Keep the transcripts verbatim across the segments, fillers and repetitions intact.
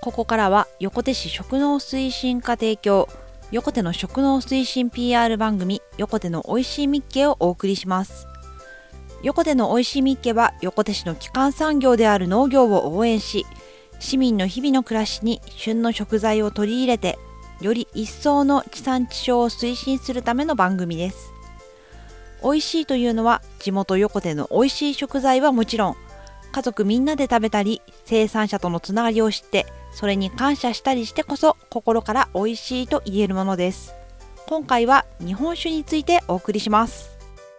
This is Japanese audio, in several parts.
ここからは横手市食農推進課提供、横手の食農推進 ピーアール 番組横手のおいしいみっけをお送りします。横手のおいしいみっけは横手市の基幹産業である農業を応援し、市民の日々の暮らしに旬の食材を取り入れて、より一層の地産地消を推進するための番組です。おいしいというのは地元横手のおいしい食材はもちろん、家族みんなで食べたり、生産者とのつながりを知って、それに感謝したりしてこそ心からおいしいと言えるものです。今回は日本酒についてお送りします。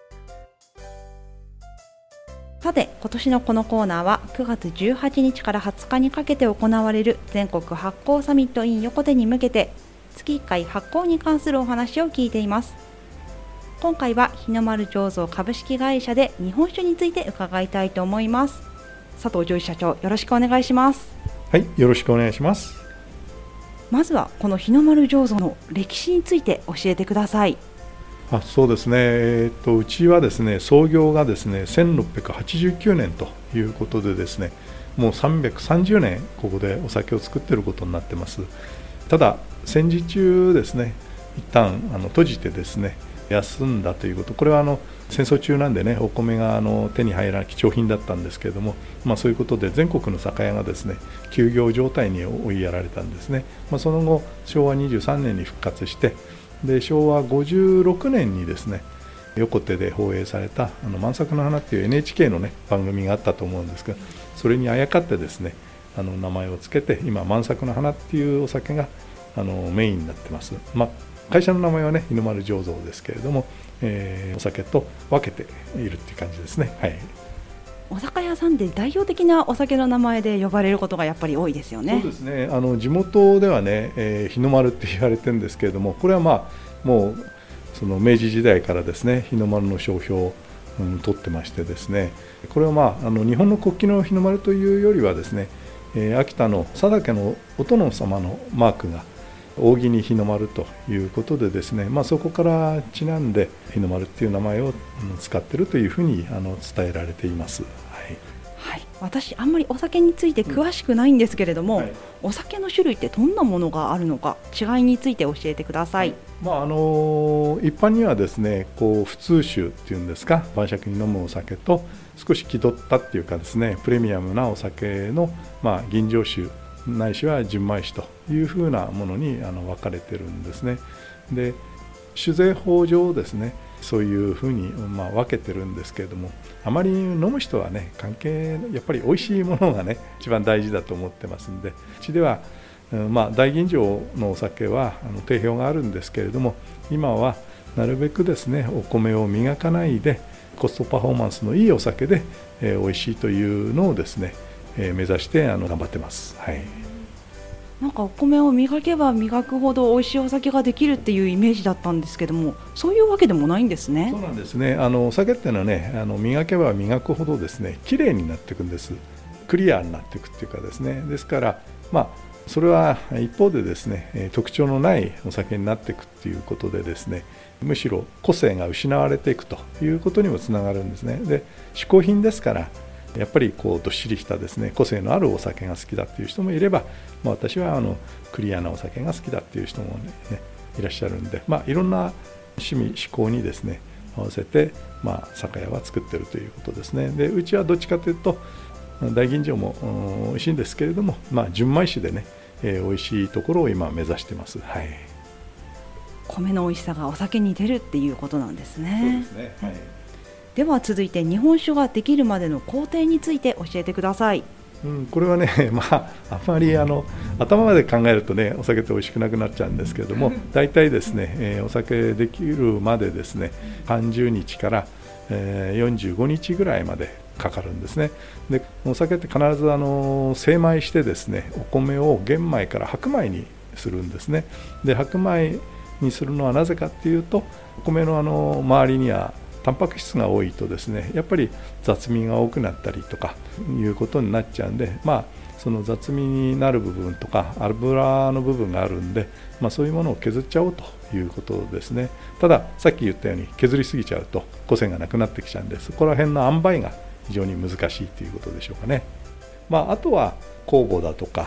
さて、今年のこのコーナーはくがつじゅうはちにちからはつかにかけて行われる全国発酵サミット in 横手に向けて、月いっかい発酵に関するお話を聞いています。今回は日の丸醸造株式会社で日本酒について伺いたいと思います。佐藤譲一社長、よろしくお願いします。 はい、よろしくお願いします。 まずはこの日の丸醸造の歴史について教えてください。 あそうですね、えー、とうちはですね、創業がですねせんろっぴゃくはちじゅうきゅうねんということでですね、もうさんびゃくさんじゅうねんここでお酒を作っていることになってます。ただ戦時中ですね、一旦あの閉じてですね休んだということ、これはあの戦争中なんでね、お米があの手に入らない貴重品だったんですけれども、まあ、そういうことで全国の酒屋がですね休業状態に追いやられたんですね。まあ、その後しょうわにじゅうさんねんに復活して、でしょうわごじゅうろくねんにですね横手で放映されたあの満作の花っていう エヌエイチケー のね番組があったと思うんですが、それにあやかってですねあの名前をつけて、今満作の花っていうお酒があのメインになってます。まあ、会社の名前はね日の丸醸造ですけれども、えー、お酒と分けているっていう感じですね。はい、 お酒屋さんで代表的なお酒の名前で呼ばれることがやっぱり多いですよね。 そうですね、あの地元ではね、えー、日の丸って言われてるんですけれども、これはまあもうその明治時代からですね日の丸の商標を、うん、取ってましてですね、これはまああの日本の国旗の日の丸というよりはですね、えー、秋田の佐竹のお殿様のマークが扇に日の丸ということでですね、まあ、そこからちなんで日の丸っていう名前を使っているというふうにあの伝えられています。はいはい、私あんまりお酒について詳しくないんですけれども、うんはい、お酒の種類ってどんなものがあるのか、違いについて教えてください。はい、 まあ、あの一般にはですねこう普通酒っていうんですか、晩酌に飲むお酒と少し気取ったっていうかですねプレミアムなお酒の、まあ、吟醸酒ないしは純米酒というふうなものにあの分かれてるんですね。で酒税法上ですねそういうふうにまあ分けてるんですけれども、あまり飲む人はね関係やっぱり美味しいものがね一番大事だと思ってますんで、うちでは、うんまあ、大吟醸のお酒はあの定評があるんですけれども、今はなるべくですねお米を磨かないでコストパフォーマンスのいいお酒で、えー、美味しいというのをですねえー、目指してあの頑張ってます。はい、 なんかお米を磨けば磨くほど美味しいお酒ができるっていうイメージだったんですけども、そういうわけでもないんですね。 そうなんですね。あのお酒っていうのはね、あの磨けば磨くほどですね綺麗になっていくんです。クリアになっていくっていうかですね、ですからまあそれは一方でですね特徴のないお酒になっていくっていうことでですね、むしろ個性が失われていくということにもつながるんですね。で嗜好品ですからやっぱりこうどっしりしたですね個性のあるお酒が好きだっていう人もいれば、まあ、私はあのクリアなお酒が好きだっていう人も、ね、いらっしゃるんで、まあ、いろんな趣味嗜好にですね合わせて、まあ、酒屋は作ってるということですね。でうちはどっちかというと大吟醸も美味しいんですけれども、まあ、純米酒でね、えー、美味しいところを今目指してます。はい、 米の美味しさがお酒に出るっていうことなんですね。 そうですね。はい、 では続いて日本酒ができるまでの工程について教えてください。 うん、これはね、まあ、あまりあの頭まで考えるとねお酒って美味しくなくなっちゃうんですけれども、大体ですね、えー、お酒できるまでですねさんじゅうにちから、えー、よんじゅうごにちぐらいまでかかるんですね。でお酒って必ずあの精米してですねお米を玄米から白米にするんですね。で白米にするのはなぜかっていうと、お米のあの周りにはタンパク質が多いとですねやっぱり雑味が多くなったりとかいうことになっちゃうんで、まあその雑味になる部分とか油の部分があるんで、まあ、そういうものを削っちゃおうということですね。たださっき言ったように削りすぎちゃうと個性がなくなってきちゃうんで、そこら辺の塩梅が非常に難しいということでしょうかね。まあ、あとは酵母だとか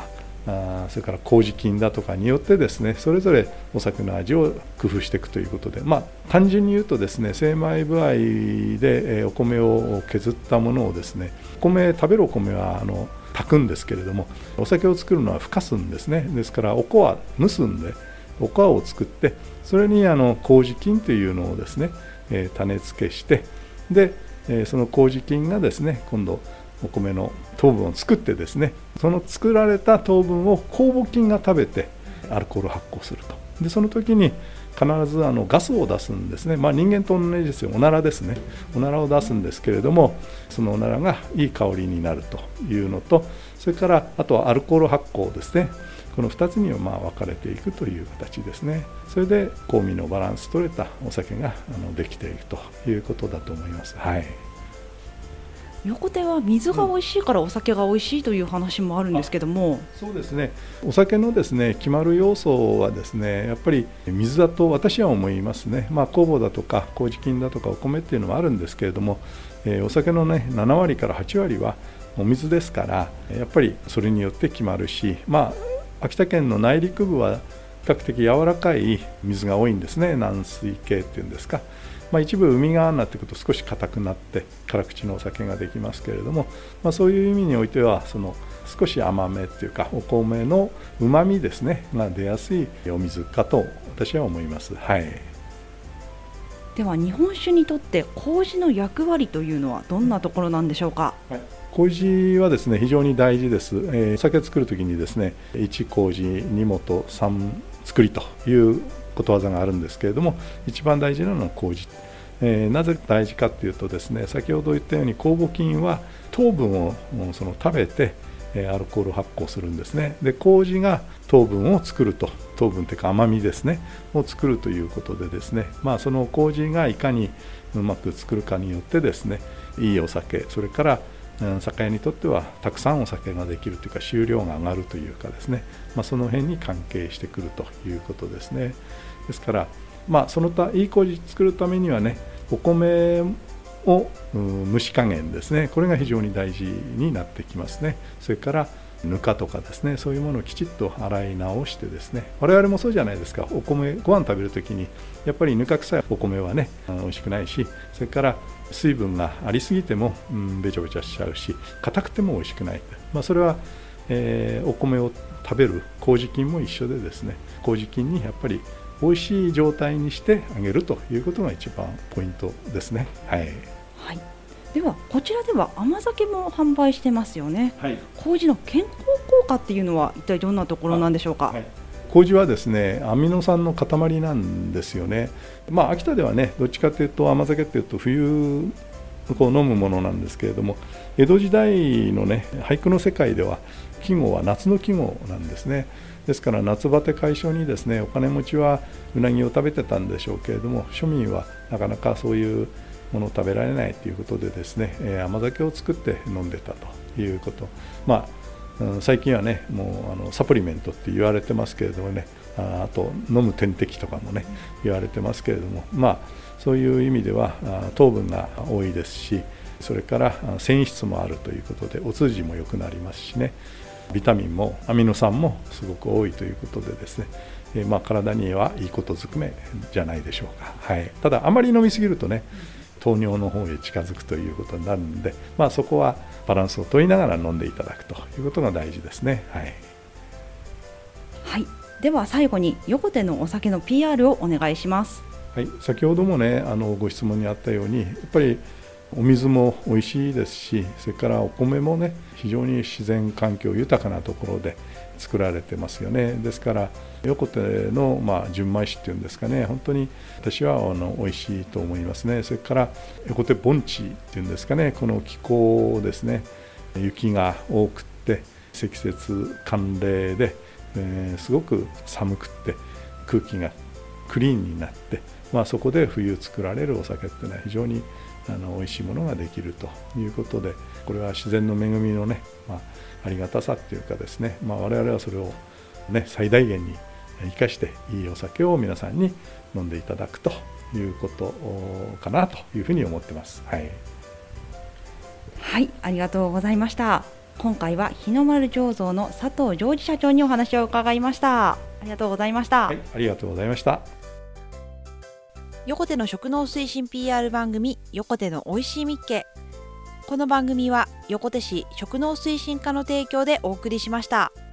あそれから麹菌だとかによってですね、それぞれお酒の味を工夫していくということで、まあ、単純に言うとですね、精米部合でお米を削ったものをですね、米食べるお米はあの炊くんですけれども、お酒を作るのはふかすんですね。ですからおこわ結んでおこわを作って、それにあの麹菌というのをですね、えー、種付けして、で、えー、その麹菌がですね、今度お米の糖分を作ってですね、その作られた糖分を酵母菌が食べてアルコール発酵すると。でその時に必ずあのガスを出すんですね。まあ、人間と同じですよ。おならですね。おならを出すんですけれども、そのおならがいい香りになるというのと、それからあとはアルコール発酵ですね。このふたつにはまあ分かれていくという形ですね。それで香味のバランス取れたお酒があのできているということだと思います。はい。 横手は水が美味しいからお酒が美味しいという話もあるんですけども、 そうですね、お酒のですね決まる要素はですね、やっぱり水だと私は思いますね。まあ、酵母だとか麹菌だとかお米っていうのはあるんですけれども、えー、お酒のねななわりからはちわりはお水ですから、やっぱりそれによって決まるし、まあ、秋田県の内陸部は比較的柔らかい水が多いんですね。軟水系っていうんですか。まあ、一部海側になってくると少し硬くなって辛口のお酒ができますけれども、まあ、そういう意味においてはその少し甘めっていうかお米のうまみですねが出やすいお水かと私は思います。はい。 では日本酒にとって麹の役割というのはどんなところなんでしょうか。 はい、麹はですね非常に大事です。えー、お酒を作るときにですねいち麹に元さん作りということわざがあるんですけれども、一番大事なのは麹、えー、なぜ大事かというとですね、先ほど言ったように酵母菌は糖分をその食べてアルコール発酵するんですね。で麹が糖分を作ると、糖分というか甘みですねを作るということでですね、まあ、その麹がいかにうまく作るかによってですね、いいお酒、それから酒屋にとってはたくさんお酒ができるというか収量が上がるというかですね、まあ、その辺に関係してくるということですね。ですから、まあ、その他いい麹作るためにはね、お米を蒸し加減ですね、これが非常に大事になってきますね。それからぬかとかですね、そういうものをきちっと洗い直してですね、我々もそうじゃないですか。お米ご飯食べるときにやっぱりぬか臭いお米はね美味しくないし、それから水分がありすぎても、うん、べちゃべちゃしちゃうし、硬くても美味しくない、まあ、それは、えー、お米を食べる麹菌も一緒でですね、麹菌にやっぱり美味しい状態にしてあげるということが一番ポイントですね。はい、 はい、ではこちらでは甘酒も販売してますよね。はい、麹の健康効果っていうのは一体どんなところなんでしょうか。はい、 麹はですねアミノ酸の塊なんですよね。まあ、秋田ではねどっちかというと甘酒っていうと冬こう飲むものなんですけれども、江戸時代のね俳句の世界では季語は夏の季語なんですね。ですから夏バテ解消にですね、お金持ちはうなぎを食べてたんでしょうけれども、庶民はなかなかそういうものを食べられないということでですね、甘酒を作って飲んでたということ。まあ最近はねもうあのサプリメントって言われてますけれどもね、あ, あと飲む点滴とかもね言われてますけれども、まあそういう意味では糖分が多いですし、それから繊維質もあるということでお通じも良くなりますしね、ビタミンもアミノ酸もすごく多いということでですね、えーまあ、体にはいいことずくめじゃないでしょうか。はい、ただあまり飲みすぎるとね糖尿の方へ近づくということになるので、まあ、そこはバランスを取りながら飲んでいただくということが大事ですね。はい、 はい、では最後に横手のお酒の ピーアール をお願いします。 はい、先ほどもねあのご質問にあったように、やっぱりお水も美味しいですし、それからお米もね非常に自然環境豊かなところで作られてますよね。ですから横手の、まあ、純米酒っていうんですかね、本当に私はあの美味しいと思いますね。それから横手盆地っていうんですかね、この気候ですね、雪が多くって積雪寒冷で、えー、すごく寒くって空気がクリーンになって、まあ、そこで冬作られるお酒っていうのは非常にあの美味しいものができるということで、これは自然の恵みのね、まあ、ありがたさっていうかですね、まあ、我々はそれを、ね、最大限に生かしていいお酒を皆さんに飲んでいただくということかなというふうに思ってます。はい、 はい、ありがとうございました。 今回は日の丸醸造の佐藤常司社長にお話を伺いました。ありがとうございました。 はい、ありがとうございました。 横手の食農推進 ピーアール 番組横手のおいしいみっけ。この番組は横手市食農推進課の提供でお送りしました。